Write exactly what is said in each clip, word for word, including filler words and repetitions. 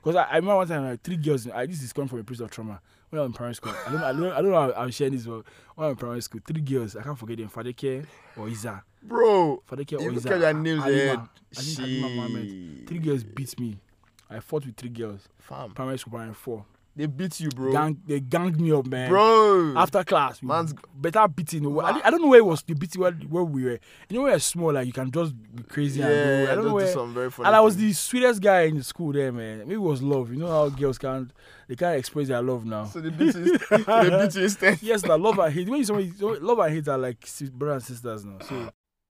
Because I, I remember one time like three girls. I this is coming from a place of trauma. When I was in primary school, I don't I don't I don't know how I'm sharing this, but when I was in primary school, three girls. I can't forget them. Fadeke or Isa. Bro, Fadeke you or look Isa. at your names Halima. ahead. I think Halima Mohammed. Three girls beat me. I fought with three girls. Fam, Primary school, primary four. they beat you, bro. Gang, they ganged me up, man. Bro, After class, we man's better beating. I, didn't- I don't know where it was the beating where, where we were. You know, where you're small, like you can just be crazy. yeah, and go. I don't just know do where. some very funny And I was things. the sweetest guy in the school there, man. Maybe it was love. You know how girls can't they can't express their love now. So they beat you. They beat you instead. Yes, that love and hate. When you somebody love and hate are like sis- brothers and sisters now. So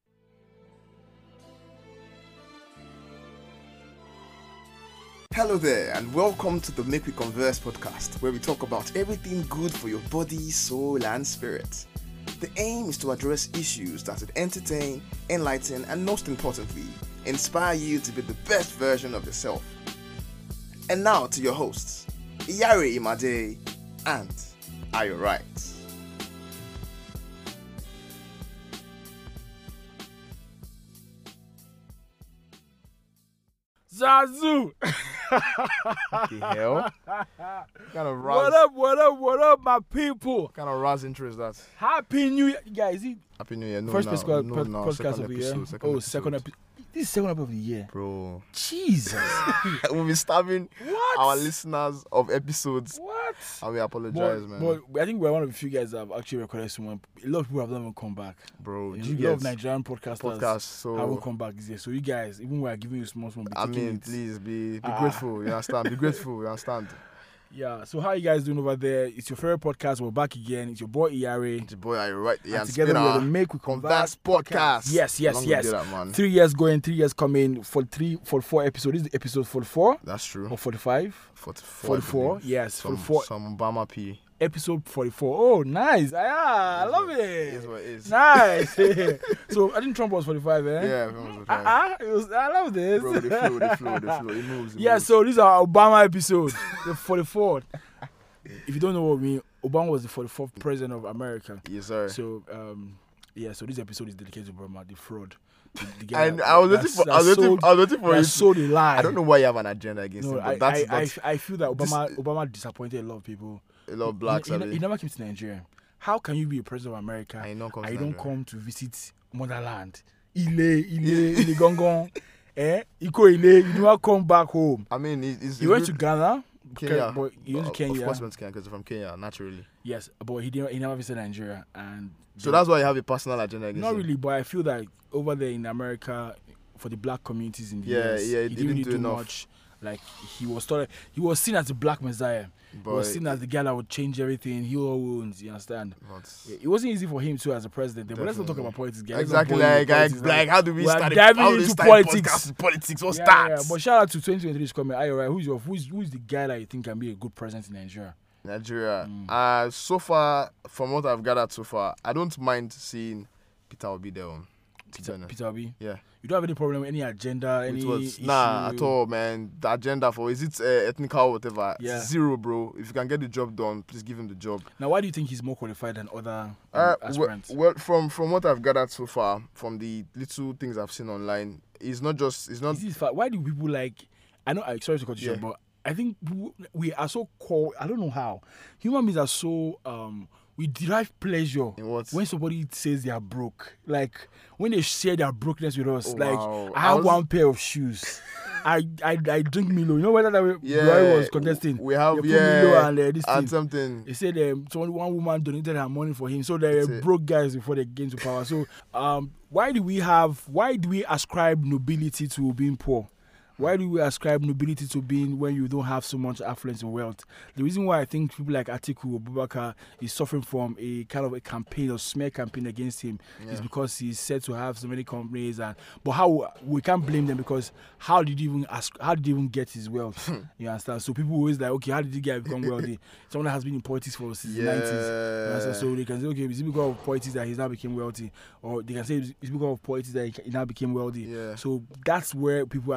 Hello there, and welcome to the Make We Converse podcast, where we talk about everything good for your body, soul, and spirit. The aim is to address issues that would entertain, enlighten, and most importantly, inspire you to be the best version of yourself. And now to your hosts, Iyare Imade and Ayo Right. Zazu, The hell? kind of what Raz, up, what up, what up, my people? kind of Raz intro is that? Happy New Year, guys. Is Happy New Year. No, First now, podcast, no, pod- now, podcast second of the year. episode, second oh, episode. second episode. This is second episode of the year. Bro. Jesus. We'll be starving What? our listeners of episodes, What? and we apologize, But, man. but I think we're one of the few guys that have actually recorded someone. A lot of people have not even come back. Bro, A do you lot of guys Nigerian podcasters podcast? So haven't come back this year. So you guys, even when we're giving you small, small, be I taking mean, it. please be be Ah. grateful. You understand? Be grateful. You understand? Yeah. So how you guys doing over there? It's your favorite podcast. We're back again. It's your boy Iyare. The boy, are you right? Yeah, and together we're the Make We Converse Converse podcast. Yes, yes, Long we yes. did that, man. Three years going, three years coming. For three, for four episodes. This is episode forty-four That's true. or forty-five. forty-four. I forty-four. believe. Yes, Some, forty-four. some Obama P. Episode forty-four. Oh, nice. Ah, I love Is it. what it is. Nice. So I think Trump was forty-five, eh? Yeah, everyone was Ah, okay. ah, it was, I love this. Bro, the flow, the flow, the flow. It moves. It Yeah, moves. so these are Obama episodes, the forty-fourth. If you don't know what I mean, Obama was the forty-fourth president of America. Yes, sir. So, um, yeah, so this episode is dedicated to Obama, the fraud. The, the guy And that- I was that- waiting for, that I was waiting, sold- I was waiting for that you. sold a lie. I don't know why you have an agenda against No, him, I, but that's, I, that's I, I feel that this- Obama Obama disappointed a lot of people. a lot of blacks. He, I he, mean. he never came to Nigeria. How can you be a president of America And you don't come and to you don't Nigeria. come to visit motherland? Ile, Ile, Ile Gongon. Eh? Iko Ile, you never come back home. I mean, it- it's, He went it's to good- Ghana. Kenya. But he went to Of- Kenya. Of course, he went to Kenya because from Kenya, naturally. Yes, but he didn't. He never visited Nigeria, and So that's why you have a personal agenda against not him. really. But I feel that over there in America, for the black communities in the Yeah, U S, yeah, he he didn't didn't really do do enough. much. Like he was started, he was seen as the black messiah. He But, was seen as the guy that would change everything, heal all wounds. You understand? but Yeah, it wasn't easy for him too as a president. But let's not talk Definitely. about politics. guys. Let's exactly, not bore you like, with like, politics like, now. how do we We are start? it- diving how do we into start politics. podcast with Politics. What Yeah, starts? yeah, but shout out to twenty twenty-three is coming. Ayo, right? Who's your who's who's the guy that you think can be a good president in Nigeria? Nigeria. Mm. Uh, so far, from what I've gathered so far, I don't mind seeing Peter Obi there. On, to be Peter, honest. Peter Obi. Yeah. You don't have any problem with any agenda, any It was, nah, issue? at all, man. The agenda for is it uh, ethnical, whatever? Yeah. Zero, bro. If you can get the job done, please give him the job. Now, why do you think he's more qualified than other um, Uh, well, aspirants? well, from from what I've gathered so far, from the little things I've seen online, it's not just it's not Is this fact? Why do people like? I know. I sorry to cut you short, Yeah. but I think people- we are so called. I don't know how human beings are so. Um, we derive pleasure in what. when somebody says they are broke. Like when they share their brokenness with us. Oh, like wow. I I have was- one pair of shoes. I, I I drink Milo. You know whether that way yeah, Buhari was contesting. we have They put yeah, Milo and uh, this and thing. something. They said um, someone, one woman donated her money for him, so they That's were it. broke guys before they came to power. So, um, why do we have? Why do we ascribe nobility to being poor? Why do we ascribe nobility to being when you don't have so much affluence and wealth? The reason why I think people like Atiku Abubakar is suffering from a kind of a campaign or smear campaign against him Yeah. is because he's said to have so many companies, and but how we can't blame them because how did he even ask? How did he even get his wealth? You understand? So people always like, okay, how did he get become wealthy? Someone that has been in politics for since the nineties. You understand? So they can say, okay, is it because of politics that he's now became wealthy, or they can say it's because of politics that he he now became wealthy. Yeah. So that's where people actually draw the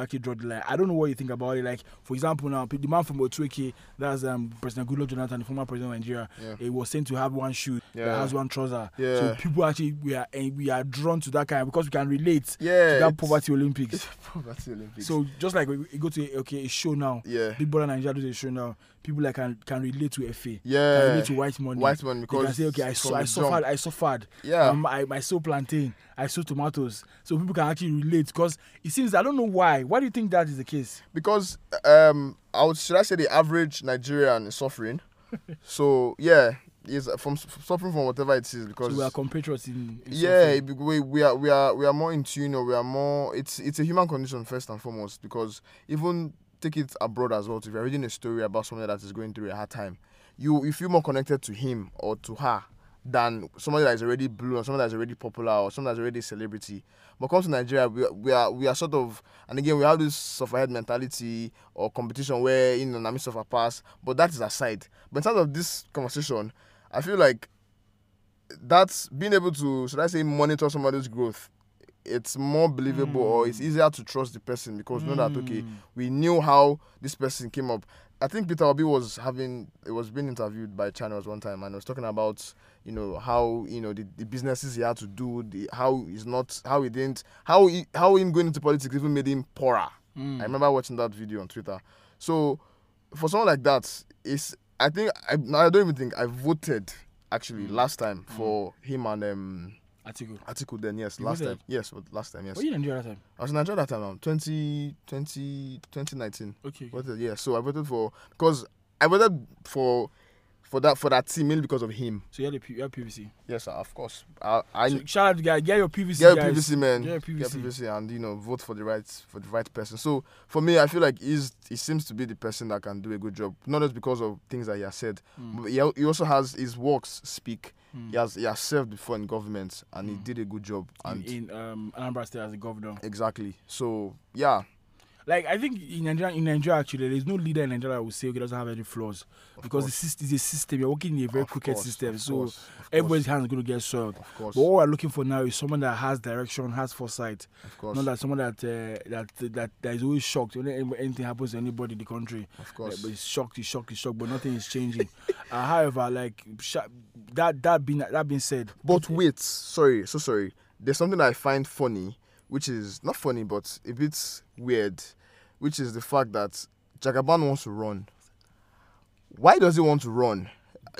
Like, I don't know what you think about it. Like, for example, now the man from Otueke, that's um President Goodluck Jonathan, the former president of Nigeria. Yeah. He was sent to have one shoe Yeah. that has one trouser. Yeah. So people actually we are eh, we are drawn to that kind because we can relate Yeah, to that it's- poverty Olympics. It's poverty Olympics. So just like we we go to a, okay a show now, yeah, Big Brother Nigeria does a show now. People like can can relate to F A. Can yeah, relate to white money. white money They because can say, okay, I, it's su- from I the suffered, jump. I suffered. Yeah, Um, I, I sold plantain, I sold tomatoes. So people can actually relate because it seems, I don't know why. Why do you think that is the case? because um, I would should I say the average Nigerian is suffering. So yeah, is from suffering from whatever it is because So we are compatriots in, in yeah, suffering. it- we, we are we are we are more in tune, or we are more. It's it's a human condition first and foremost, because even take it abroad as well. If you're reading a story about someone that is going through a hard time, you you feel more connected to him or to her than somebody that is already blue or someone that is already popular or someone that's already a celebrity. But come to Nigeria, we, we are we are sort of, and again we have this sufferhead mentality or competition where, you know, Nami suffer pass. But that is aside. But in terms of this conversation, I feel like that's being able to, should I say, monitor somebody's growth. It's more believable, Mm. or it's easier to trust the person because you know that, okay, Mm. we knew how this person came up. I think Peter Obi was having, it was being interviewed by channels one time, and he was talking about, you know, how, you know, the, the businesses he had to do, the how he's not, how he didn't, how he, how him going into politics even made him poorer. Mm. I remember watching that video on Twitter. So for someone like that, it's, I think, I, I don't even think I voted actually Mm. last time for him and um, Atiku. Atiku then, yes, You last voted? time. Yes, last time, yes. Were you in Nigeria that time? I was in Nigeria that time now, twenty, twenty, twenty nineteen. Okay. okay. Voted, yeah. So I voted for, because I voted for for that for that team mainly because of him. So you had, a P- you had P V C. Yes, sir, of course. I, I So shout out to guys. Get your P V C, get a guys. P V C, man. Get your P V C. Get P V C, and, you know, vote for the right for the right person. So for me, I feel like he's he seems to be the person that can do a good job, not just because of things that he has said, Mm. but he, al- he also has his works speak. Mm. He has he has served before in government, and he Mm. did a good job. And in, in um, Anambra State as a governor. exactly. So yeah, Like, I think in Nigeria, in Nigeria actually, there is no leader in Nigeria that will say, okay, doesn't have any flaws. of Because the course. system is a system. You're working in a very Of crooked course, system. of So course, of course, everybody's hands are going to get soiled. of course, But what we're looking for now is someone that has direction, has foresight. of course, Not that someone that uh, that, that that is always shocked when anything happens to anybody in the country. of Like, course. but it's shocked, it's shocked, it's shocked, but nothing is changing. uh, however, like sh- that that being that being said, But wait, sorry, so sorry. There's something I find funny, which is not funny, but a bit weird, which is the fact that Jagaban wants to run. Why does he want to run?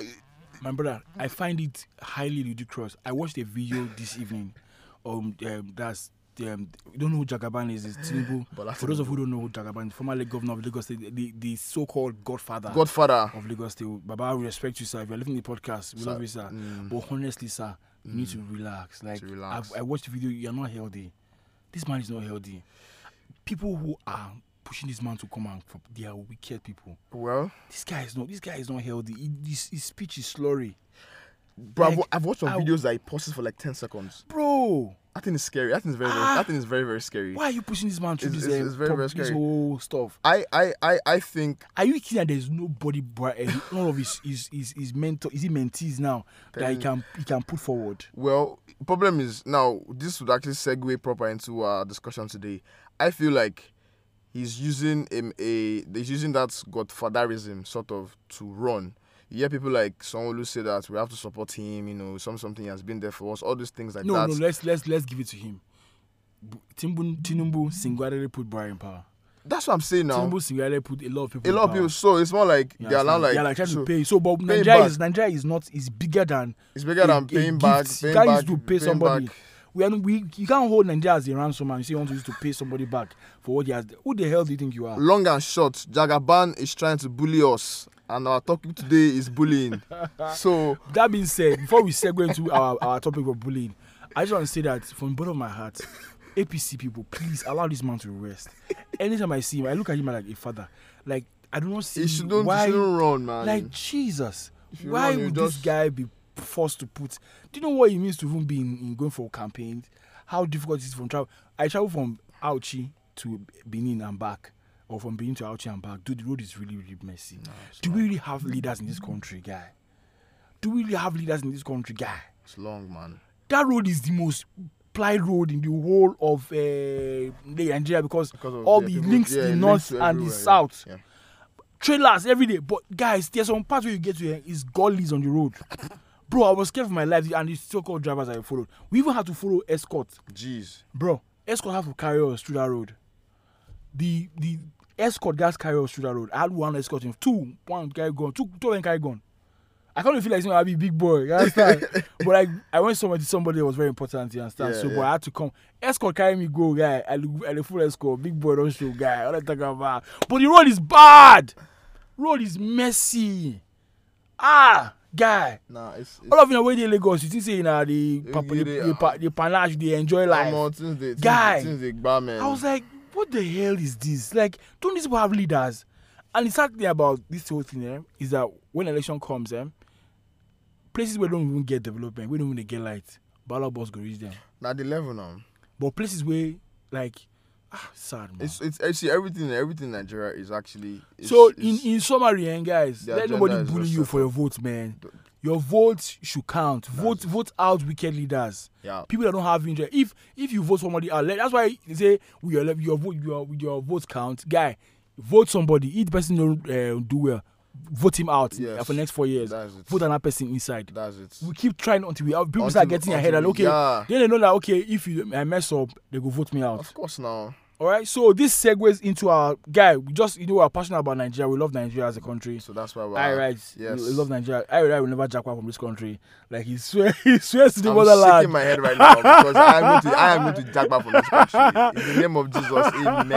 my brother, I find it highly ludicrous. I watched a video this evening. Um, um that's um, you don't know who Jagaban is? It's Tinubu. Bola For those of Tinubu. who don't know who Jagaban is, former late governor of Lagos State, the, the so-called godfather Godfather. of Lagos State. Baba, we respect you, sir. If you're listening to the podcast, we Sir, love you, sir. mm, But honestly, sir, you need to Mm. relax. Like, To relax. I, I watched the video. You're not healthy. This man is not healthy. People who are pushing this man to come out, they are wicked people. Well, This guy is not. This guy is not healthy. He, his, his speech is slurry, bro, Like, I've, I've watched some I- videos that he pauses for like ten seconds. bro. That thing is scary. That thing is very, very Ah. that thing is very, very scary. Why are you pushing this man through It's- this, it's- uh, it's very, pop- very this scary. whole stuff? I, I, I, I think Are you kidding that there's nobody, bri- uh, none of his his his, his mentor, is he mentees now that he can he can put forward? Well, problem is now this would actually segue proper into our discussion today. I feel like he's using um, a he's using that godfatherism sort of to run. You hear people like Sanwo-Olu say that we have to support him. You know, some something he has been there for us. All these things like No, that. no, let's let's let's give it to him. B- Tinubu, Tinubu singularly put Buhari in power. That's what I'm saying now. Tinubu singularly put a lot of people. A in lot of power. people. So it's more like You they are now understand? like they are like trying so to pay. So, but paying Nigeria back. is Nigeria is not is bigger than it's bigger a- than a paying gift. back. You Paying can't back. use to pay paying somebody. back. We are we you can't hold Nigeria as a ransom and you say you want to use to pay somebody back for what he has. Who the hell do you think you are? Long and short, Jagaban is trying to bully us, and our topic today is bullying. So That being said, before we segue into our, our topic of bullying, I just want to say that from the bottom of my heart, A P C people, please allow this man to rest. Anytime I see him, I look at him like a father. Like, I do not see he shouldn't, why. he shouldn't run, man. Like, Jesus, If you why run, you would just- this guy be forced to put? Do you know what it means to even be in, in going for campaigns? How difficult it is from travel? I travel from Auchi to Benin and back, or from Benin to Auchi and back. Dude, the road is really, really messy. No, it's Do long. we really have leaders in this country, guy? Do we really have leaders in this country, guy? It's long, man. That road is the most plied road in the whole of uh, the Nigeria because, Because of all the the people- links yeah, the links north to and the everywhere, yeah, south. yeah. Trailers every day. But guys, there's some parts where you get to uh, is gullies on the road. Bro, I was scared for my life, and the so-called drivers I followed. We even had to follow escort. Jeez. Bro, escort have to carry us through that road. The the escort guys carry us through that road. I had one escort in two, one carry gun, two, two of them carry gun. I can't even feel like saying I'll be big boy, you understand? But like I went somewhere to somebody that was very important, you understand? Yeah, so yeah. but I had to come. Escort carry me go, guy. I look I look full escort, big boy don't show guy. All I talk about. But the road is bad. Road is messy. Ah, guy. Nah, it's, it's All of you know when they Lagos, you think say you know the Yeah, papa, yeah, the, they- the, pa- the panache, they enjoy life. Omo, since they, since, Guy. since they bar man. I was like, what the hell is this? Like, don't these people have leaders? And the sad thing about this whole thing eh, is that when election comes, eh, places where don't even get development, we don't even get light, ballot boss go reach them. Now the level now. But places where, like, ah, sad man. It's it's actually everything everything in Nigeria is actually. Is, so is, in in summary, eh, guys, the let agenda nobody is bully just you set for your up. votes, man. Your votes should count. Vote it. vote out wicked leaders. yeah. People that don't have interest. If if you vote somebody out, like, that's why they say with your le- your vote your with your vote count, guy, vote somebody. If the person don't uh, do well, vote him out Yes. uh, for the next four years. That's it. Vote another person inside. That's it. We keep trying until we people Until- start getting ahead. And until okay, we- yeah. then they know that okay, if you I mess up, they go vote me out. Of course now. All right. So this segues into our guy. We just you know we're passionate about Nigeria. We love Nigeria as a country. So that's why we're. I right. Yes. We love Nigeria. I I will never jack from this country. Like he swear he swears to the I'm motherland. shaking my head right now because I am going to I am going to jack back from this country. In the name of Jesus,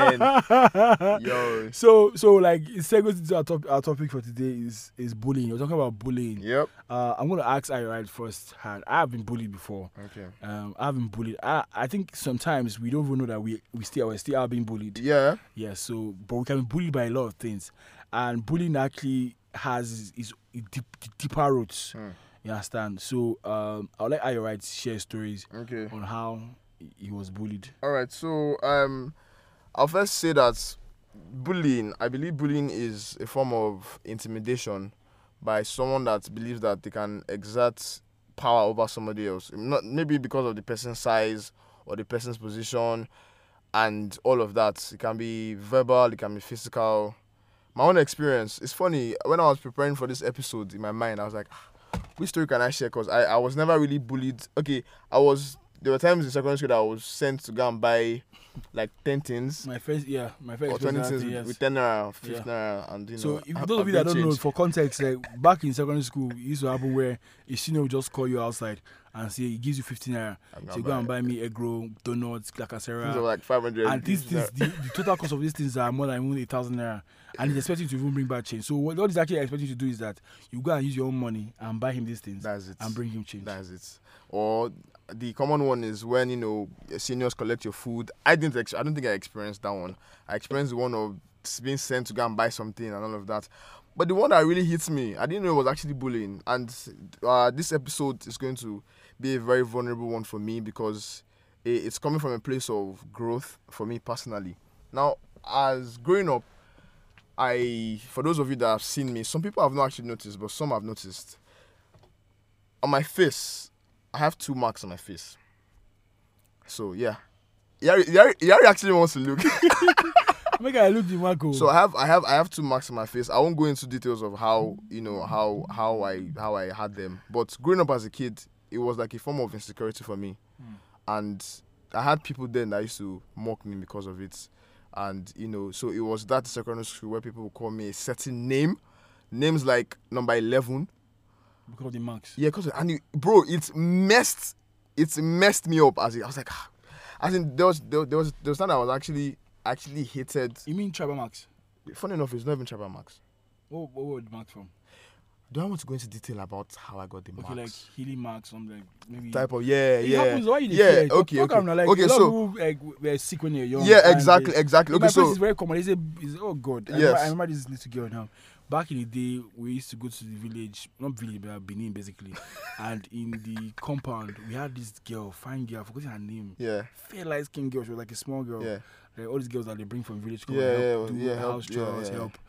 amen. Yo. So so like it segues into our, top, our topic for today is is bullying. We're talking about bullying. Yep. Uh, I'm gonna ask I right first hand. I have been bullied before. Okay. Um, I've been bullied. I I think sometimes we don't even know that we we still we still are being bullied. Yeah. Yeah. So but we can be bullied by a lot of things, and bullying actually has is deep, deeper roots. Hmm. You understand? So um, I'll let I right share stories Okay. on how he was bullied. All right. So um, I'll first say that bullying. I believe bullying is a form of intimidation by someone that believes that they can exert power over somebody else. Not maybe because of the person's size or the person's position, and all of that. It can be verbal. It can be physical. My own experience. It's funny when I was preparing for this episode in my mind. I was like, which story can I share? Because I, I was never really bullied. Okay, I was. There were times in secondary school that I was sent to go and buy like ten things My first, yeah, my first or twenty experience things after, with, yes. with ten naira, fifty Yeah. naira, and you know. So, if I- those I've of you that been don't know, changed. for context, like back in secondary school, it used to happen where a senior would just call you outside and say he gives you fifteen naira. I'm So gonna you go and buy buy me egg roll, donuts, things of clacasera. like five hundred. And these things, the, the total cost of these things are more than even a thousand naira. And he's expecting you to even bring back change. So what what he's actually expecting you to do is that you go and use your own money and buy him these things That's it. and bring him change. That's it. Or the common one is when you know seniors collect your food. I didn't. Ex- I don't think I experienced that one. I experienced the one of being sent to go and buy something and all of that. But the one that really hits me, I didn't know it was actually bullying. And uh, this episode is going to be a very vulnerable one for me because it, it's coming from a place of growth for me personally. Now, as growing up, I, for those of you that have seen me, some people have not actually noticed, but some have noticed. On my face, I have two marks on my face. So yeah, Yari, Yari, Yari actually wants to look. Make I look the Marco. So I have, I have, I have two marks on my face. I won't go into details of how you know how how I how I had them. But growing up as a kid, it was like a form of insecurity for me, Mm. and I had people then that used to mock me because of it. And you know, so it was that secondary school where people would call me a certain name, names like number eleven. because of the marks. Yeah, cause and it, bro, it's messed, it's messed me up. As it, I was like, ah. As in there was there, there was there was time I was actually actually hated. You mean tribal marks? Funny enough, it's not even tribal marks. What, what were the marks from? Do I want to go into detail about how I got the Okay, like marks? healing marks, something like maybe. Type of yeah, It yeah, happens. Why you dey yeah. fear? Talk- Okay, talk okay, am now, like, okay. a lot So of people, like were sick when you're young. yeah, and exactly, they- exactly. In Okay, my place so is very common. They say, is, oh God. I, Yes. remember, I remember this little girl now. Back in the day, we used to go to the village, not village, but Benin basically. And in the compound, we had this girl, fine girl, I forgot her name. yeah, Fair light skin girl. She was like a small girl. yeah, Like all these girls that they bring from village, come Yeah, and help yeah, do yeah, help, house yeah, chores, yeah, yeah. help.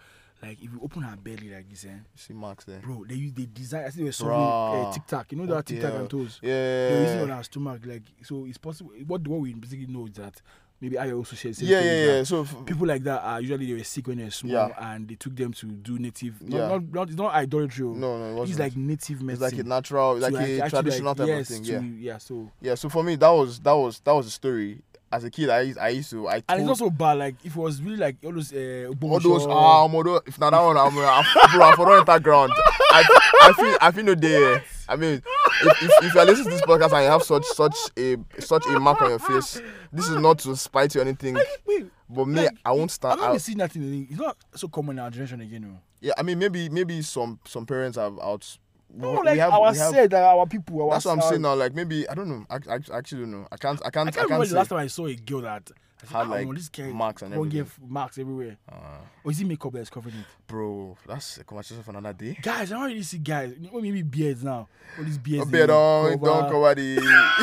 Like if you open her belly like this, eh, You see marks there. bro, they use they design. I think they were solving Bruh. uh, TikTok. You know What that the TikTok hell? and toes. Yeah. They're using it on her stomach. Like so, it's possible. What what we basically know is that maybe I also shared. same Yeah, stories yeah, that yeah. So f- people like that are usually they were sick when they were small, Yeah. and they took them to do native. Not, Yeah. not, not it's not idolatry. oh. no, no, it wasn't. It's like native It's medicine. like a natural, like to a actually, traditional like, type yes, of thing. to- Yeah. yeah. So Yeah. So for me, that was that was that was the story. As a kid, I used, I used to I and told it's not so bad. Like if it was really like all those uh, all those Ogbomosho- ah, um, if not that one, I'm uh, bro, I forgot that ground. I, I feel I feel no day. I mean, if, if if you're listening to this podcast and you have such such a such a mark on your face, this is not to spite you or anything. Wait, But me, like, I won't stand. I've not I, been seeing that in the It's not so common in our generation again. No, yeah, I mean, maybe maybe some some parents have out. no we like have- our we have- said, like, our people. Our, That's what I'm our- saying now. Like maybe I don't know. I, I, I actually don't know. I can't. I can't. I I can't can't, remember say. the last time I saw a girl that I said, Had, "Ah, like, omo, this girl marks and won't everything." give marks everywhere. Uh, Or is it makeup that's covering it? bro, that's a conversation for another day. Guys, I don't really see guys. You know, maybe beards now. All these beards. Oh, they beard don't cover. don't cover the.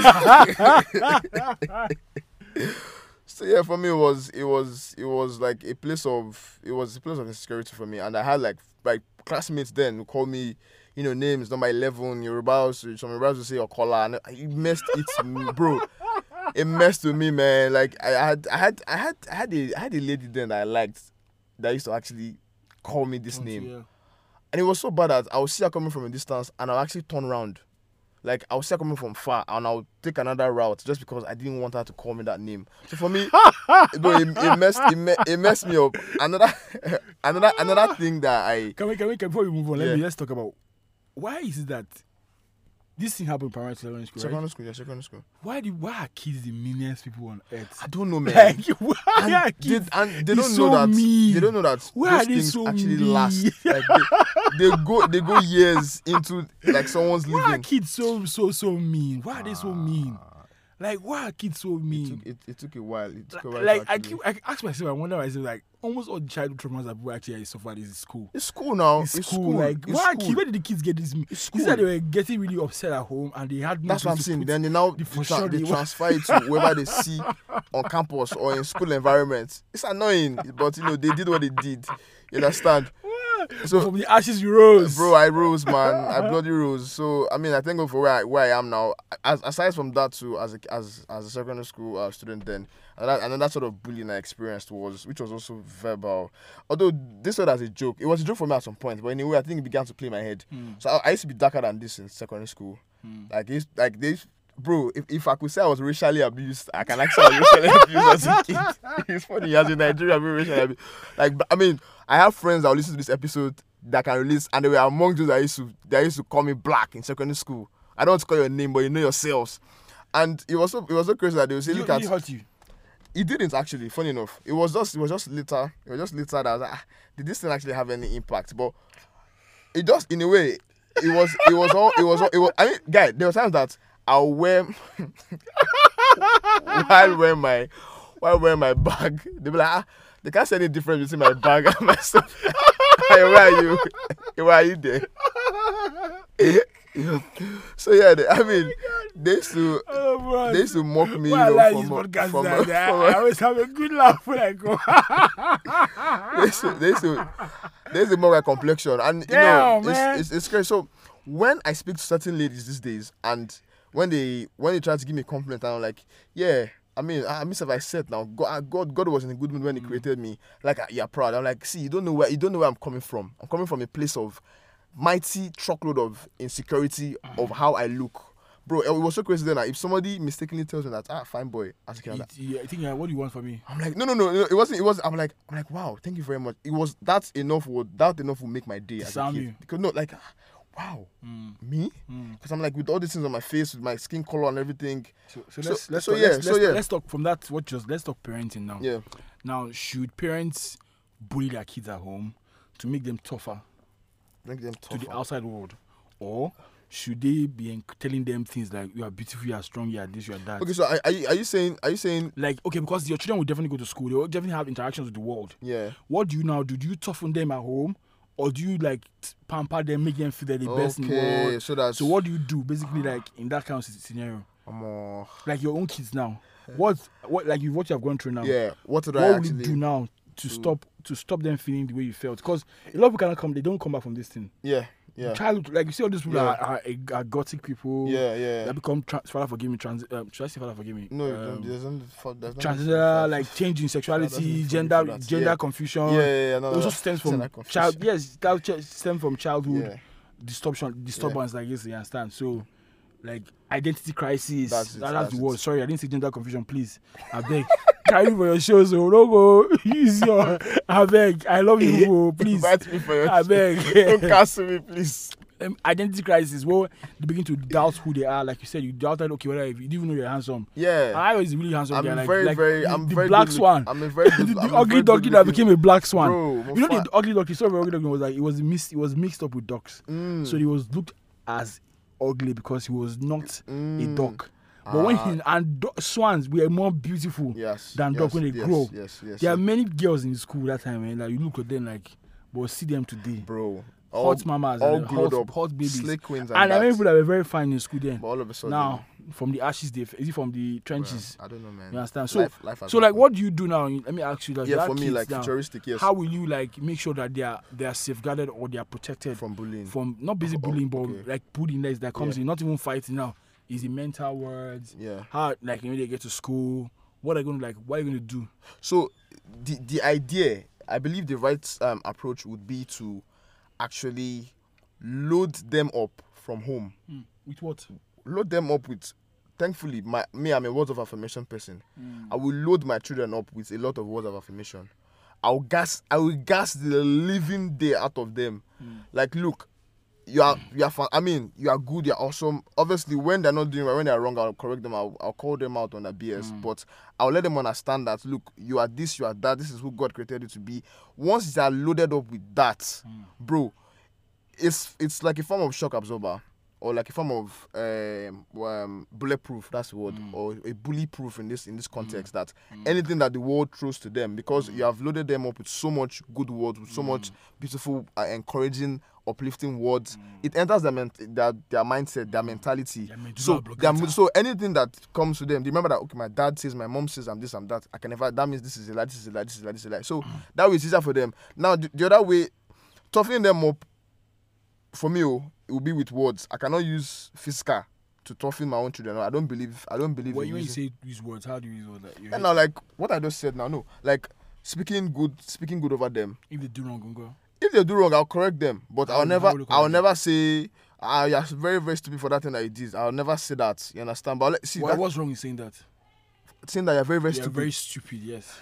So yeah, for me it was it was it was like a place of it was a place of insecurity for me, and I had like like classmates then who called me, you know, names number eleven, Yorubas, some Yorubas would say Okola, and it messed it, me, bro. It messed with me, man. Like I had I had I had I had a I had a lady then that I liked that used to actually call me this Don't you, name, yeah. and it was so bad that I would see her coming from a distance, and I'll actually turn around. Like, I would see her coming from far, and I would take another route just because I didn't want her to call me that name. So for me, bro, it, it messed it, me, it messed me up. Another another another thing that I Can we, can we, can, before we move on, let Yeah. me let's talk about why is it that this thing happened in primary secondary school, right? secondary school, yeah, secondary school. Why do why are kids the meanest people on earth? I don't know, man. Like, why and are they, kids? and they It's don't so know that mean. they don't know that Why those are they things so actually mean? last. Like they, they go they go years into like someone's Why are living. kids so so so mean? Why are they so mean? Ah, Like, why are kids so It mean? took, it, it took a while. It took a while. Like, to I actually- keep, I ask myself, I wonder myself, like, almost all the childhood traumas that people actually suffered is in school. It's school now. It's, It's, school. school. Like, It's why, school. kid, where did the kids get this? It's You said they school. were getting really upset at home and they had no That's what I'm place to saying. put- Then they now the they, for tra- sure they they- transfer it to wherever they see on campus or in school environment. It's annoying, but you know they did what they did. You understand? So, from the ashes you rose. bro, I rose, man. I bloody rose. So I mean, I thank God for where I, where I am now. As, aside from that, too, as a, as as a secondary school uh, student, then another another sort of bullying I experienced was, which was also verbal. Although this was as a joke, it was a joke for me at some point. But anyway, I think it began to play in my head. Hmm. So I, I used to be darker than this in secondary school. Like it's like this. Bro, if, if I could say I was racially abused, I can actually I was racially abused as a kid. It's funny, as in Nigeria, I've been racially abused. Like, I mean, I have friends that will listen to this episode that can release, and they were among those that used to that used to call me black in secondary school. I don't want to call your name, but you know yourselves. And it was so it was so crazy that they would say, You, look at it hurt you. it didn't actually, funny enough. It was just it was just later. It was just later that I was like, ah, did this thing actually have any impact? But it just in a way, it was it was all it was all, it was I mean, guy, there were times that I'll wear while wearing my while wearing my bag, they'll be like, ah, they can't see any difference between my bag and my stuff. Hey, where are you? Hey, where are you there? So yeah, they, I mean, they used to Oh, bro. they used to mock me, you Why I know, like from, this a- podcast from, that a- day. from I a- always have a good laugh when I go. they used to, they used to, they used to mock my complexion, and you Damn, know, man. it's, it's it's crazy. So when I speak to certain ladies these days, and when they when they try to give me a compliment, and I'm like, yeah, I mean, I miss if I said now, God, God, God was in a good mood when He created me. Like, you're proud. I'm like, see, you don't know where you don't know where I'm coming from. I'm coming from a place of mighty truckload of insecurity of how I look. Bro, it was so crazy then. Like, if somebody mistakenly tells me that, ah, fine boy, as a kid, It- yeah, I think, uh, what do you want from me? I'm like, no, no, no, no, it wasn't. It was. I'm like, I'm like, wow, thank you very much. It was that enough. Would that enough will make my day as a Disarm kid. you. Because no, like, ah, wow, me? Because I'm like with all these things on my face, with my skin color and everything. So, so So- let's let's so talk, yeah, let's, so let's, yeah. let's talk from that. What just let's talk parenting now. Yeah, Now, should parents bully their kids at home to make them tougher make them to the tougher. outside world, or should they be en- telling them things like you are beautiful, you are strong, you are this, you are that? Okay, so are, are you are you saying are you saying Like, okay, because your children will definitely go to school, they will definitely have interactions with the world. yeah? What do you now do? Do you toughen them at home, or do you like t- pamper them, make them feel they're the best in the Okay, world? so that's So what do you do basically, like in that kind of s- scenario? I'm uh, Like your own kids now. What what like you what you have gone through now? yeah. What did What I will actually you do now to To- stop to stop them feeling the way you felt. Because a lot of people cannot come, they don't come back from this thing. Yeah, yeah, Childhood, like you see all these people Yeah. are, are, are gothic people. yeah, yeah. That become trans. Father forgive me. Trans. Um, should I say father forgive me? No, um, there's no, there's no transgender, like changing That sexuality, doesn't gender, forgive that. gender Yeah. confusion. Yeah, yeah, yeah. No, It no, also no. stems Gender from confusion. child. Yes, that ch- stems from childhood Yeah, distortion, disturbance like this. You understand? So, like identity crisis. That's it, That- that's, that's the it. word. Sorry, I didn't say gender confusion. Please, I beg. Carry for your show, so don't go use your. I beg. I love you, bro. Please. invite me for your. I beg. Don't cancel me, please. um, identity crisis. Well, they begin to doubt who they are. Like you said, you doubted. Okay, whether if you didn't even know you're handsome. Yeah. I was really handsome. I'm guy, like, very, like very. the, I'm the very black good swan. Look, I'm a very the good. the I'm a ugly very donkey good that looking- became a black swan. Bro, You know Mofa- the ugly donkey. Sorry, ugly donkey was like it was mixed. It was mixed up with ducks. Mm, So he was looked as ugly because he was not a mm, duck. But when ah, he and du- swans were more beautiful. yes, than yes, duck when they yes, grow. Yes, yes. There are yes. many girls in school that time, and like you look at them like, but see them today. Bro, Hot mamas, all and glowed hot, up, hot babies. slay queens, and, And I that. mean, people that were very fine in school then. But all of a sudden, Now, from the ashes, they is it from the trenches? I don't know, man. You understand? So, life, life has so like, happened. what do you do now? Let me ask you. Like, you Yeah, have for me, kids like now. futuristic, yes. How will you like make sure that they are they are safeguarded or they are protected from, from bullying? not basic Oh, bullying, but okay. like bullying that, that comes Yeah. in, not even fighting now. Is the mental words? Yeah. How like when they get to school, what are you gonna like? What are you gonna do? So the the idea, I believe, the right um, approach would be to actually load them up from home. Mm. With what? Load them up with. Thankfully, my me, I'm a words of affirmation person. Mm. I will load my children up with a lot of words of affirmation. I'll gas, I will gas the living day out of them. Mm. Like, look, you are, you are. Fan- I mean, you are good. You are awesome. Obviously, when they're not doing right, when they're wrong, I'll correct them. I'll, I'll call them out on their B S. Mm. But I'll let them understand that, look, you are this, you are that. This is who God created you to be. Once they are loaded up with that, Mm. bro, it's it's like a form of shock absorber. Or like a form of um, um, bulletproof, that's the word, Mm. or a bully proof in this in this context, that Mm. anything that the world throws to them, because Mm. you have loaded them up with so much good words, with so much beautiful, uh, encouraging, uplifting words, Mm. it enters their, ment- their their mindset, their mentality. Their medulla So, their, oblongata. so anything that comes to them, they remember that, okay, my dad says, my mom says, I'm this, I'm that. I can never. That means this is a lie, this is a lie, this is a lie, this is a lie. So that way it's easier for them. Now the, the other way, toughening them up, for me, oh, it will be with words. I cannot use physical to toughen my own children. I don't believe. I don't believe. Well, in when you using- say these words, how do you use words? Like, you and now, like what I just said now, no, like speaking good, speaking good over them. if they do wrong, go. If they do wrong, I'll correct them. But How I'll will- never, how will you I'll correct never say, ah, you're very, very stupid for that thing that you did. I'll never say that. You understand? But let- see, Why, that, what's wrong in saying that? saying that you're very, very You're stupid, very stupid. Yes.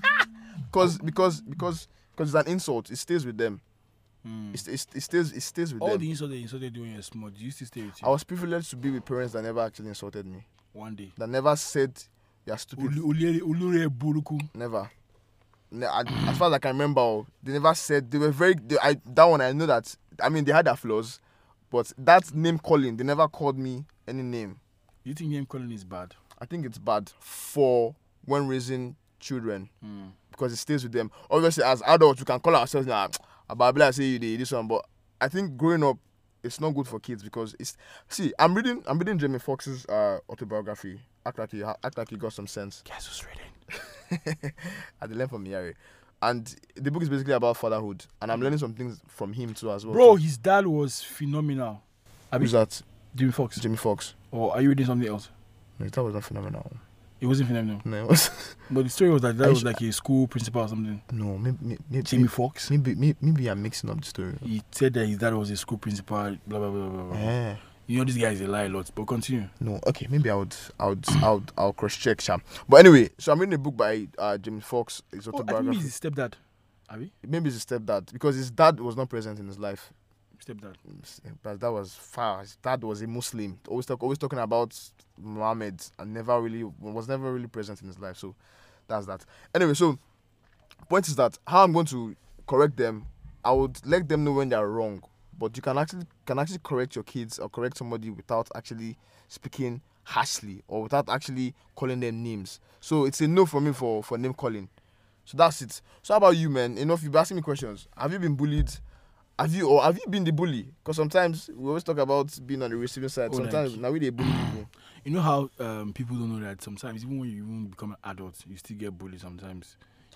because, because, because, because it's an insult. It stays with them. Mm. It, it, it stays, it stays with All them. the insult they insulted you when you're small, do you still stay with you? I was privileged to be with parents that never actually insulted me. One day. That never said you're stupid. Uli- Uli- Ulure Buruku. Never. Ne- I- As far as I can remember, oh, they never said they were very. They, I, that one I know that. I mean, they had their flaws, but that name calling, they never called me any name. You think name calling is bad? I think it's bad for when raising children Mm. because it stays with them. Obviously, as adults, we can call ourselves now. Ababla say you did this one, but I think growing up, it's not good for kids because it's. See, I'm reading. I'm reading Jamie Foxx's uh, autobiography. Act like he ha- act like he got some sense. Guess who's reading? At the length of Miyari. And the book is basically about fatherhood. And I'm learning some things from him too as well. Bro, too. his dad was phenomenal. Who's that? Jimmy Fox. Jimmy Fox. Or are you reading something else? No, his dad was not phenomenal. It wasn't phenomenal. No, it was. But the story was that that I was sh- like a school principal or something. No, maybe. maybe Jimmy Fox. Maybe, maybe, maybe I'm mixing up the story. He said that his dad was a school principal. Blah blah blah blah blah. Eh. You know this guy is a lie a lot. But continue. No, okay, maybe I would, I would, I would, I'll cross check, Sham. But anyway, so I'm reading a book by uh, Jimmy Fox. His Oh, I think autobiography. he's his stepdad. Abi? Maybe it's his stepdad because his dad was not present in his life. Stepdad. But that was far. His dad was a Muslim. Always talk, always talking about Muhammad, and never really was never really present in his life. So that's that. Anyway, so point is that how I'm going to correct them, I would let them know when they are wrong. But you can actually can actually correct your kids or correct somebody without actually speaking harshly or without actually calling them names. So it's a no for me for for name calling. So that's it. So how about you, man? You know, if you've been asking me questions, have you been bullied? Have you or have you been the bully? Because sometimes we always talk about being on the receiving side. Oh, Sometimes like- now we they bully people. You know how um, people don't know that sometimes even when you even become an adult, you still get bullied sometimes.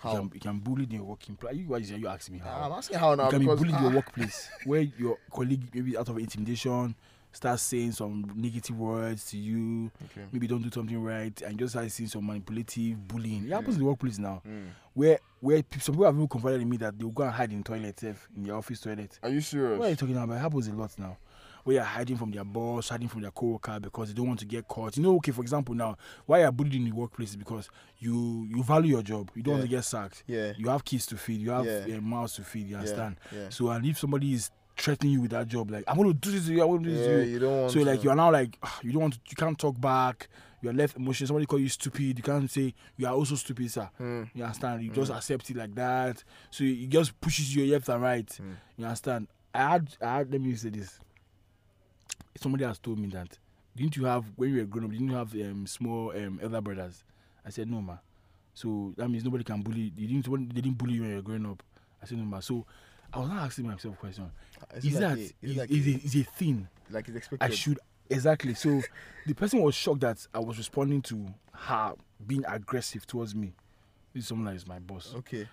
How? You can, you can bully in your working place. You, why you, you asking me how? I'm asking how now. You can be because, bullied in ah, your workplace where your colleague, maybe out of intimidation, starts saying some negative words to you. Okay. Maybe don't do something right, and just start seeing some manipulative bullying. It happens Mm. in the workplace now, Mm. where where pe- some people have even confided in me that they'll go and hide in the toilet, sef, in their office toilet. Are you serious? What are you talking about? It happens a lot now. Where you're hiding from their boss, hiding from their co-worker because they don't want to get caught. You know, okay, for example, now, why you're bullied in the workplace is because you you value your job. You don't want to Yeah. get sacked. Yeah. You have kids to feed. You have Yeah. uh, mouths to feed. You understand? Yeah. So, and if somebody is threatening you with that job, like, I'm going to do this to you, I'm going to do this Yeah, to you. you don't want So, to. like, you are now like, ah, you don't want to, you can't talk back. You are left emotional. Somebody call you stupid. You can't say, you are also stupid, sir. Mm. You understand? You Mm. just accept it like that. So, it just pushes you left and right. Mm. You understand? I had, I had, let me say this. Somebody has told me that, didn't you have, when you were grown up, didn't you have um, small um, elder brothers? I said, no, ma. So that means nobody can bully, you didn't, they didn't bully you when you were growing up. I said, no, ma. So I was not asking myself a question. Is, Is it that, like a, is, is, it like is, a, a, is a thing like it's expected? I should, exactly. So the person was shocked that I was responding to her being aggressive towards me. This is someone that is my boss. Okay.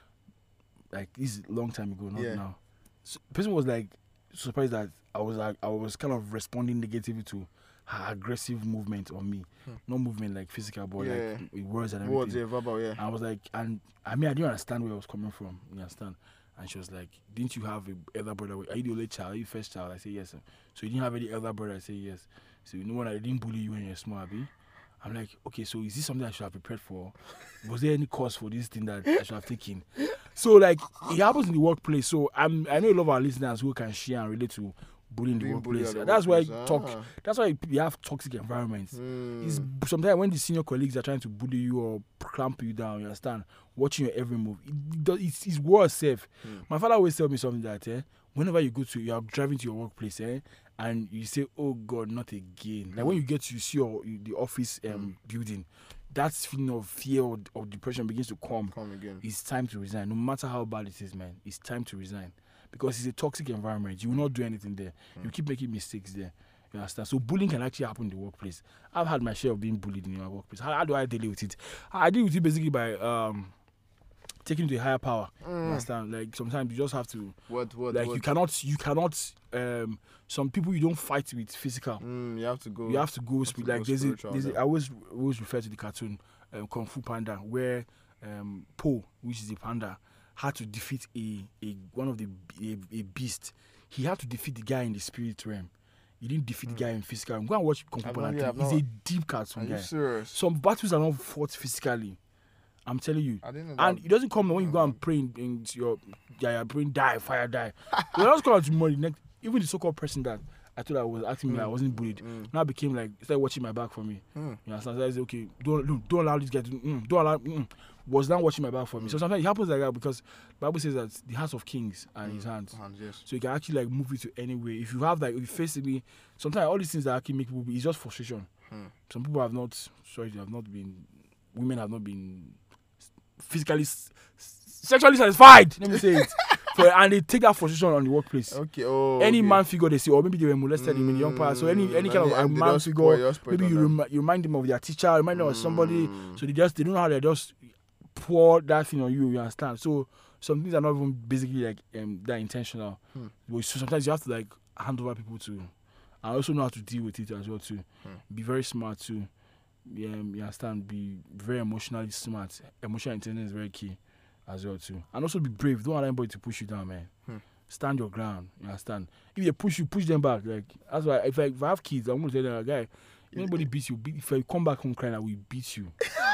Like, this is a long time ago, not Yeah. now. So the person was like, surprised that I was like I was kind of responding negatively to her aggressive movement on me. Hmm. Not movement like physical, but Yeah. like with words and everything. Words, yeah, verbal, yeah. And I was like, and I mean, I didn't understand where I was coming from. You understand? And she was like, "Didn't you have a elder brother? Are you the only child? Are you first child?" I said, "Yes, sir." So you didn't have any elder brother? I said, "Yes." So you know what? I didn't bully you when you were small, Abi. I'm like, okay, so is this something I should have prepared for? Was there any cause for this thing that I should have taken? So like, it happens in the workplace. So I'm, I know a lot of our listeners who can share and relate to bullying in the Being bullied workplace. at the That's why workplace. talk. Ah. That's why we have toxic environments. Mm. It's sometimes when the senior colleagues are trying to bully you or clamp you down, you understand, watching your every move. It, does, it's, it's worse safe. Mm. My father always tell me something that eh, whenever you go to, you are driving to your workplace, eh, and you say, "Oh God, not again." Like when you get to you see your the office um, building, that feeling of fear or, or depression begins to come. Come again. It's time to resign. No matter how bad it is, man, it's time to resign because it's a toxic environment. You will not do anything there. Mm. You keep making mistakes there. You understand? So bullying can actually happen in the workplace. I've had my share of being bullied in my workplace. How, how do I deal with it? I deal with it basically by um, taking it to a higher power. You Mm. understand? Like sometimes you just have to. What, what, Like what? you cannot, you cannot. Um, some people you don't fight with physical. Mm, you have to go. You have to go. have Sp- to like go there's a, spiritual there's a, there. I always always refer to the cartoon um, Kung Fu Panda, where um, Po, which is a panda, had to defeat a, a one of the a, a beast. He had to defeat the guy in the spirit realm. He didn't defeat Mm. the guy in physical realm. Go and watch Kung Fu I've Panda. not- three. yeah, I've It's not- a deep Are cartoon, you guy. serious? Some battles are not fought physically. I'm telling you. I didn't know And that. it doesn't come when you go and pray in, in your yeah, your brain die, fire die. It doesn't come out tomorrow. The next, even the so-called person that I thought I was asking me, I wasn't bullied. Mm. Now became like started watching my back for me. Mm. You understand? So I said, okay, don't don't, don't allow this guy to mm, don't allow mm, was now watching my back for me. So sometimes it happens like that because the Bible says that the hearts of kings are in his hands. Hands, yes. So you can actually like move it to any way. If you have like if you face me, sometimes all these things that actually make people be, it's just frustration. Hmm. Some people have not sorry, they have not been women have not been physically s- sexually satisfied. Let me say it. For, and they take that frustration on the workplace. Okay. Oh. Any okay. man figure they see, or maybe they were molested in the young past. So any any Mm, kind of and a they man just figure, spoil- just spoil maybe on you, them. rem- you remind them of their teacher, remind them of somebody. Mm. So they just they don't know how they just pour that thing on you. You understand? So some things are not even basically like um, that intentional. Hmm. But so sometimes you have to like hand over people to, and also know how to deal with it as well too. Hmm. Be very smart too. Yeah, um, you understand? Be very emotionally smart. Emotional intelligence is very key as well too. And also be brave. Don't allow anybody to push you down, man. Hmm. Stand your ground. You understand? If they push you, push them back. Like that's why if I, if I have kids, I'm gonna tell them, guy, if anybody beats you, beat, if I come back home crying, I will beat you.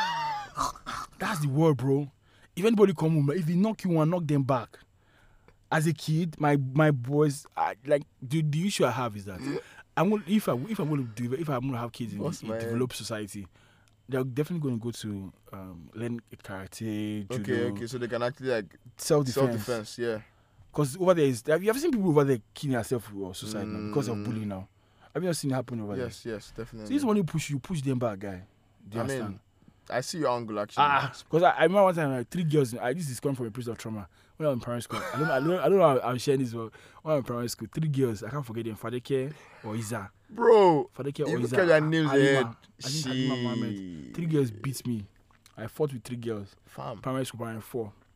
That's the word, bro. If anybody come home, if they knock you one, knock them back. As a kid, my my boys, I, like the, the issue I have is that I'm gonna, if I if I'm going to do if I'm going to have kids in What's a my- developed society, they're definitely going to go to um, learn karate, judo, Okay. Okay. So they can actually like self self defense. defense. Yeah. Because over there is, have you ever seen people over there killing themselves or suicide now because of Mm. bullying now? Have you ever seen it happen over there? Yes. Yes. So Definitely. this one you push you push them back, guy. Do you I understand? mean, I see your angle actually. Ah, because I, I remember one time like three girls. I, this is coming from a place of trauma. When I was in primary school, I don't, I don't, I don't know how I'm sharing this, but when I was in primary school, three girls. I can't forget them. Fadeke or Isa. Bro. Fadeke or You Isa. look at their names Halima. ahead. I think Halima Mohammed. Three girls beat me. I fought with three girls. Fam. Primary school, primary four.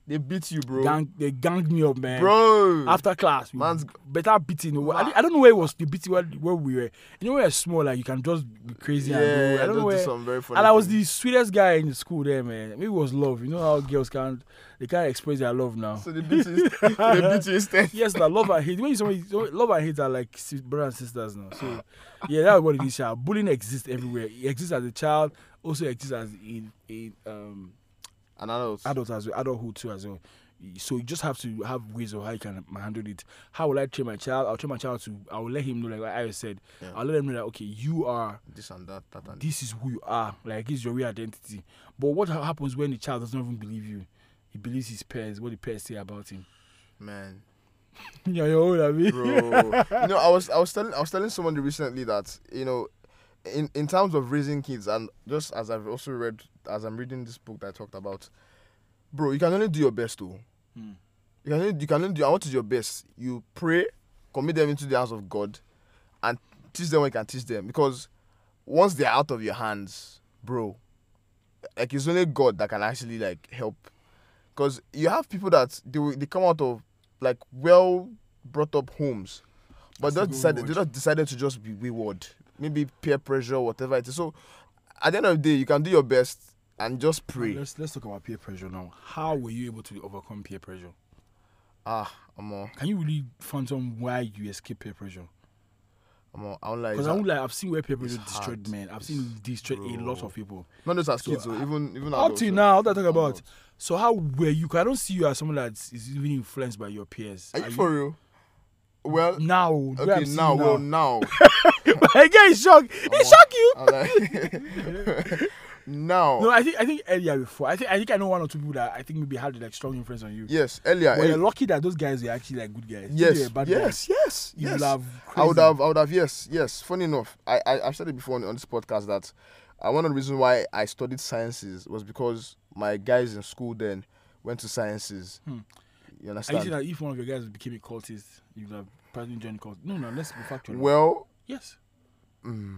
They beat you, bro. Gang, they ganged me up, man. Bro. After class, we Man's- better beating. I, Ma- di- I don't know where it was the beating where, where we were. You know, where it's small, like you can just be crazy. Yeah, and go. I don't just know do where. some very funny And I was things. the sweetest guy in the school there, man. Maybe it was love. You know how girls can't, they can't express their love now. So they beat you. so they beat you instead. Yes, now love and hate. When you somebody, love and hate are like sis- brother and sisters now. So yeah, that's what it is. Child. Bullying exists everywhere. It exists as a child, also exists as in in um And adults. adult as well, adulthood too as well. So you just have to have ways of how you can handle it. How will I train my child? I'll train my child to. I will let him know, like what I said. Yeah. I'll let him know that okay, you are. This and that, that and This is who you are. Like this is your real identity. But what ha- happens when the child doesn't even believe you? He believes his parents. What the parents say about him. man. Yeah, you're old, I mean. Bro. you know, I was I was telling I was telling somebody recently that, you know, in, in terms of raising kids, and just as I've also read as I'm reading this book that I talked about, bro, you can only do your best though. Hmm. You can only you can only do what is your best. You pray, commit them into the hands of God, and teach them what you can teach them. Because once they're out of your hands, bro, like it's only God that can actually like help. Because you have people that they will- they come out of like well brought up homes, but That's they a decided good they word. just decided to just be wayward, maybe peer pressure, whatever it is. So at the end of the day, you can do your best and just pray. Let's let's talk about peer pressure now. How were you able to overcome peer pressure? Ah, I'm on, Can you really fathom why you escape peer pressure? I'm on. I don't like. Because I won't like I've seen where peer pressure it's destroyed hard. men. I've seen it destroy a lot Bro. of people. Not just as So, kids, though, uh, even even Up adults, to though. now, what I'm talking about. Adults. So how were you? 'Cause I don't see you as someone that is even influenced by your peers. Are you for real? Well, now? where okay, I'm seeing now, you well, now. Again, it's shock. It on. shock you. I'm like, now. No, I think I think earlier before. I think I think I know one or two people that I think maybe had like strong influence on you. Yes, earlier. But earlier. you're lucky that those guys were actually like good guys. If they Yes, were bad yes, guys, yes, you yes. would have I would crazy. have, I would have, yes, yes. Funny enough, I, I, I've said it before on, on this podcast that uh, one of the reasons why I studied sciences was because my guys in school then went to sciences. Hmm. You Are you saying understand? that if one of your guys became a cultist, you would have probably joined cult? No, no, let's be factual. Well, yes. mm,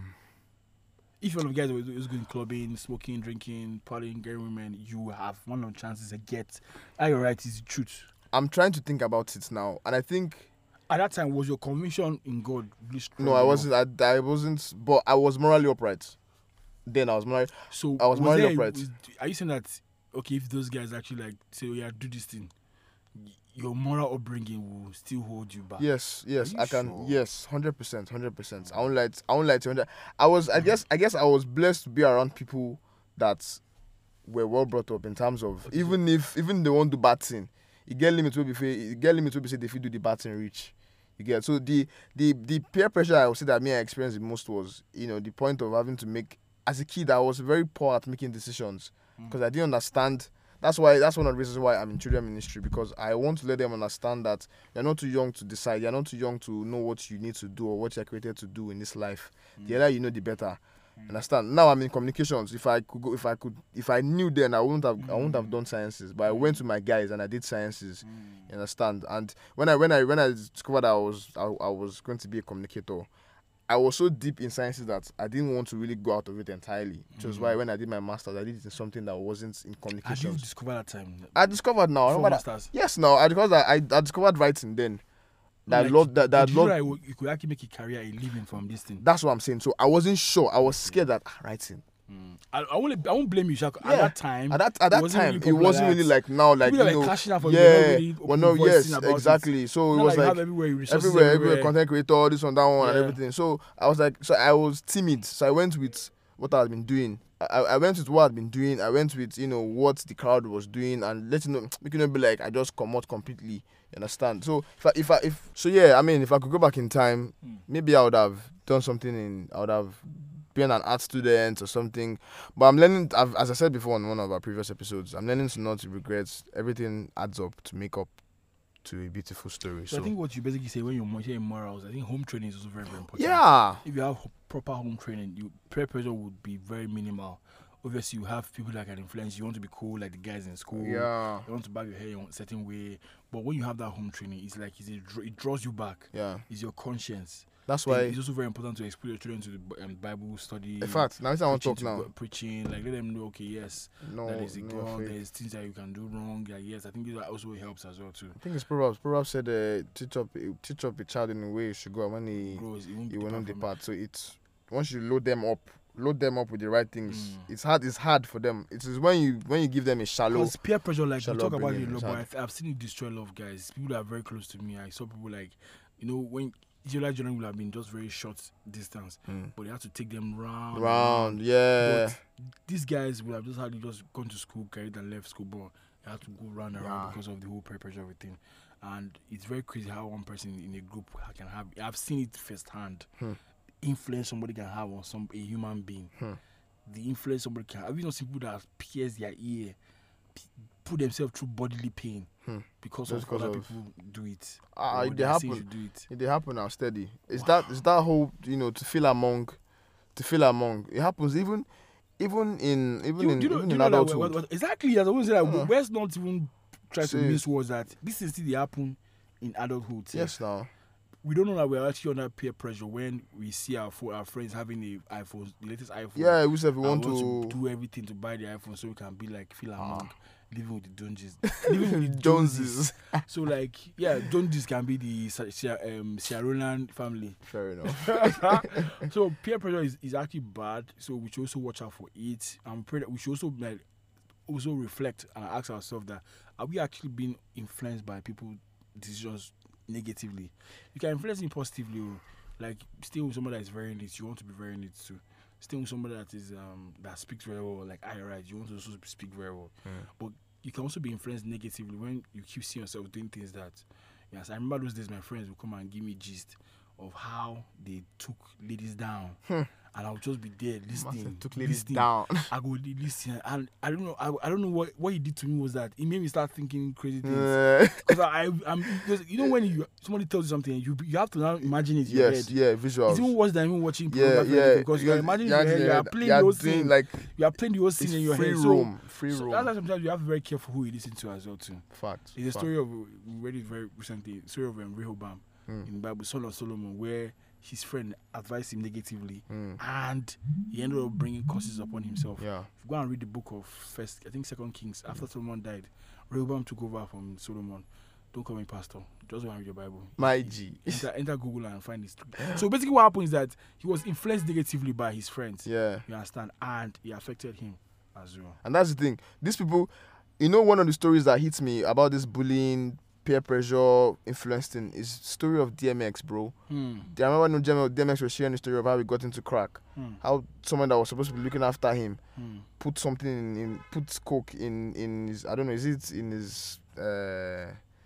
If one of the guys was, was going clubbing, smoking, drinking, partying, getting women, you have one of the chances to get. Are you right? Is the truth. I'm trying to think about it now, and I think At that time, was your conviction in God really strong? no, I enough? wasn't. I, I wasn't, but I was morally upright. Then I was morally. So I was morally there- upright. was- Are you saying that okay? If those guys actually like say, "Oh yeah, do this thing," y- your moral upbringing will still hold you back. Yes, yes, you I can. sure? Yes, hundred percent, hundred percent. I won't lie. t- I won't lie to you. I was. I guess. I guess I was blessed to be around people that were well brought up in terms of even if even they won't do bad thing, you get limit will be fair. You get limit will be say if you do the bad thing reach. You get so the the the peer pressure I would say that me I experienced the most was you know the point of having to make as a kid I was very poor at making decisions because I didn't understand. That's why. That's one of the reasons why I'm in children ministry because I want to let them understand that you're not too young to decide. You're not too young to know what you need to do or what you're created to do in this life. The earlier you know, the better. Understand? Now I'm in communications. If I could go, if I could, if I knew then, I wouldn't have. I wouldn't have done sciences. But I went to my guys and I did sciences. You understand? And when I when I when I discovered I was I, I was going to be a communicator, I was so deep in sciences that I didn't want to really go out of it entirely. Which was why when I did my masters, I did it in something that wasn't in How did you communications. discover that time? I discovered now. I Before remember that- masters? Yes, now I because I, I I discovered writing then. That Like, love that that did you love. know that you could actually make a career, a living from this thing? That's what I'm saying. So I wasn't sure. I was scared that ah, writing. I, I won't. I won't blame you, Shaq. At Yeah. that time, At that at that wasn't time, really it popular wasn't like really that. like now, like People you that were know, clashing out for it, were yeah, not really well, no, open yes, voicing about it. exactly. So it Not was like, like have everywhere, resources everywhere, everywhere, everywhere. content creator, this one, that one, and Yeah. everything. So I was like, so I was timid. So I went with what I had been doing. I, I went with what I'd been doing. I went with you know what the crowd was doing, and let you know, make you not be like I just come out completely. You understand? So if I, if I, if so, yeah. I mean, if I could go back in time, Hmm. maybe I would have done something in. I would have been an art student or something. But I'm learning, I've, as I said before on one of our previous episodes, I'm learning to not regret. Everything adds up to make up to a beautiful story. So, So, I think what you basically say when you're saying morals, I think home training is also very, very important. yeah, If you have ho- proper home training, you peer pressure would be very minimal. Obviously, you have people that can influence you. You want to be cool like the guys in school. yeah, You want to back your hair in a certain way. But when you have that home training, it's like it's a, dr- it draws you back. yeah. It's your conscience. That's Then why. it's also very important to expose your children to the B- um, Bible study. In fact, now I want to preaching talk to now. God- preaching, like let them know, okay, yes, No, that is a no God. fake. There's things that you can do wrong. Like, yes, I think that also helps as well too. I think it's Proverbs. Proverbs said, uh, "Teach up, teach up a child in the way he should go, and when he Grows, it won't he will depart not from it. depart." So it's once you load them up, load them up with the right things. Mm. It's hard. It's hard for them. It is when you when you give them a shallow. Because peer pressure, like we shallow talk about it upbringing a lot, is but hard. I've, I've seen it destroy a lot of guys. People that are very close to me. I saw people like, you know, when Israelite journey would have been just very short distance, Mm. but they had to take them round. and Round, yeah. But these guys would have just had just gone to school, carried and left school, but they had to go round and round Yeah. because of the whole peer pressure everything. And it's very crazy how one person in a group can have. I've seen it firsthand. Hmm. Influence somebody can have on some a human being. Hmm. The influence somebody can. Have you not seen people that pierce their ear, p- put themselves through bodily pain Hmm. because Just of because other of- people do it? Ah, or it they they are saying happen. you do it. It they happen now steady. It's that it's that whole you know to feel among, to feel among. It happens even, even in even Do, in do you know, even do in you know that adulthood. what, what, exactly as I always say that Uh. let's not even try to See. miss words that this is still they happen in adulthood. sef. Yes, now. We don't know that we're actually under peer pressure when we see our fo- our friends having the iPhones, the latest iPhone. Yeah, we said we and want we to. do everything to buy the iPhone so we can be like feel Ah. among, living with the Joneses, living with the Joneses. Joneses. So like yeah, Joneses can be the Sa- Sia- um, Sierra Leone family. Fair enough. So peer pressure is, is actually bad. So we should also watch out for it. And pray that we should also like also reflect and ask ourselves that are we actually being influenced by people's decisions negatively? You can influence it positively. oh. Like stay with somebody that is very neat, you want to be very neat too. Stay with somebody that is um that speaks very well, like I right, you want to also speak very well. Mm. But you can also be influenced negatively when you keep seeing yourself doing things that yes, I remember those days my friends would come and give me gist of how they took ladies down. Hmm. And I'll just be there listening. Massive took ladies listening. down. I go li- listen, and I don't know. I, I don't know what what he did to me was that it made me start thinking crazy things. Uh, Because I, I'm, because you know when you somebody tells you something, you you have to now imagine it in your yes, head. yeah, visuals. It's even worse than even watching Yeah, pornography yeah. because you are imagining in you're your head, you are playing the you're whole doing scene. like You are playing the whole scene it's in your free head. room, free So, so room. that's why sometimes you have to be very careful who you listen to as well too. Fact. It's a fact. story of we read it very recently. The story of um, Rehoboam Mm. in the Bible, son of Solomon, where his friend advised him negatively, Mm. and he ended up bringing curses upon himself. Yeah. If you go and read the book of First, I think Second Kings, after Solomon died, Rehoboam took over from Solomon. Don't call me pastor. Just go and read your Bible. My G. Enter, enter Google and find this. So basically, what happened is that he was influenced negatively by his friends. Yeah. You understand, and it affected him as well. And that's the thing. These people, you know, one of the stories that hits me about this bullying, peer pressure, influence thing is story of D M X, bro. Hmm. I remember when D M X was sharing the story of how he got into crack. Hmm. How someone that was supposed to be looking after him Hmm. put something in, in put coke in in his I don't know, is it in his uh,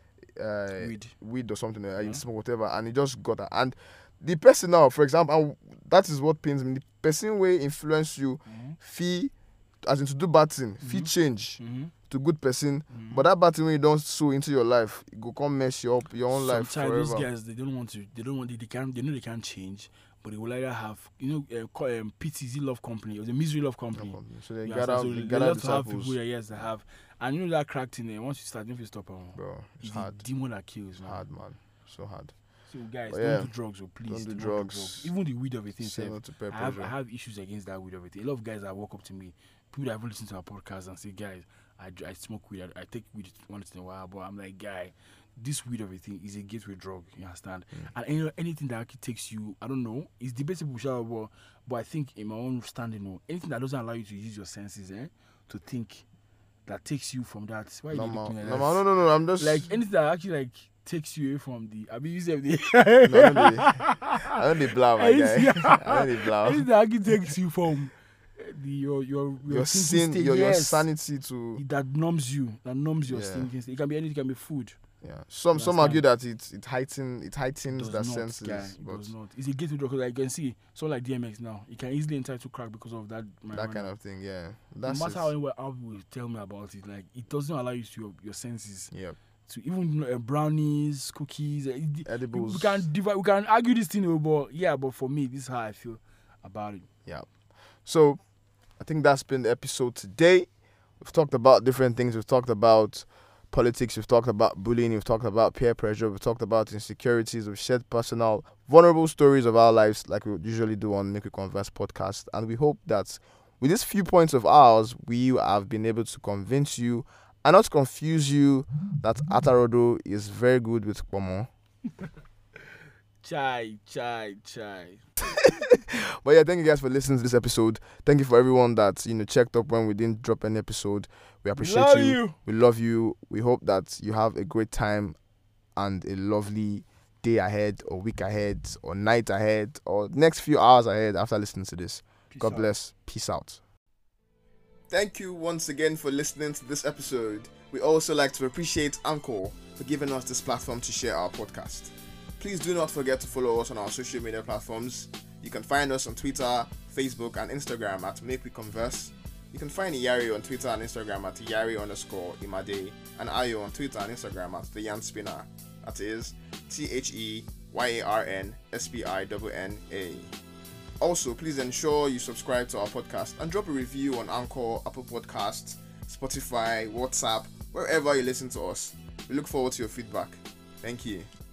uh, Weed. weed or something, uh, Yeah. he smoke whatever, and he just got that. And the person now, for example, and that is what pains me. The person will influence you, Mm-hmm. fee, as in to do bad thing, fee Mhm. change Mm-hmm. to good person. Mm-hmm. But that bad thing when you don't sow into your life, it go come mess you up your own life Sometimes forever. those guys they don't want to. They don't want. They, they can't. They know they can't change, but they will either have. You know, uh, co- um, P T Z Love Company or the Misery Love Company. So they You gather, understand? So they they gather love to have disciples. people. Yeah, yes, they have. And you know that cracked in there. Once you start, don't you stop. Um, Bro, it's it's hard. the demon that kills. It's Man. hard, man. So hard. So guys, But don't yeah, do drugs, or please don't do do drugs. Even the weed of it Say itself. no to peer I have, I pressure. have issues against that weed of it. A lot of guys that walk up to me, people that have listened to our podcast and say, guys, I, dr- I smoke weed. I, I take weed once in a while, but I'm like, guy, this weed of a thing is a gateway drug. You understand? Mm. And any, anything that actually takes you, I don't know, it's debatable, sure, but, but I think in my own standing, no, anything that doesn't allow you to use your senses, eh, to think, that takes you from that. Why are you Normal. looking at Normal. that? No, no, no. I'm just Like anything that actually like takes you away from the. I mean, you said the. No, I don't dey- I don't dey blow, my guy. I don't dey blow. Anything that actually takes you from uh, the your your your, Your thinking sin, state, your, your yes, sanity to that numbs you, that numbs your Yeah. thinking state. It can be anything. It can be food. yeah. Some some Understand? argue that it it heighten it heightens Does the not, senses, guy. It but does not. It's a gateway drug. 'Cause I can see someone like D M X now. He can easily enter to crack because of that. that marijuana. kind of thing, yeah. No That's matter it. how anyone how will tell me about it, like it doesn't allow you to your, your senses Yeah. to even uh, brownies, cookies. Uh, it, Edibles. we can divide, we can argue this thing, oh, but yeah, but for me, this is how I feel about it. So, I think that's been the episode today. We've talked about different things. We've talked about politics, we've talked about bullying, we've talked about peer pressure, we've talked about insecurities, we've shared personal, vulnerable stories of our lives like we usually do on Make We Converse podcast. And we hope that with these few points of ours, we have been able to convince you and not confuse you that Atarodo is very good with Pomo. Chai, chai, chai. But yeah, thank you guys for listening to this episode. Thank you for everyone that, you know, checked up when we didn't drop an episode. We appreciate love you. you. We love you. We hope that you have a great time and a lovely day ahead or week ahead or night ahead or next few hours ahead after listening to this. Peace God out. bless. Peace out. Thank you once again for listening to this episode. We also like to appreciate Anchor for giving us this platform to share our podcast. Please do not forget to follow us on our social media platforms. You can find us on Twitter, Facebook, and Instagram at Make We Converse. You can find Iyari on Twitter and Instagram at Iyari underscore Imade, and Ayo on Twitter and Instagram at The Yarn Spinner. That is T H E Y A R N S P I N N A. Also, please ensure you subscribe to our podcast and drop a review on Anchor, Apple Podcasts, Spotify, WhatsApp, wherever you listen to us. We look forward to your feedback. Thank you.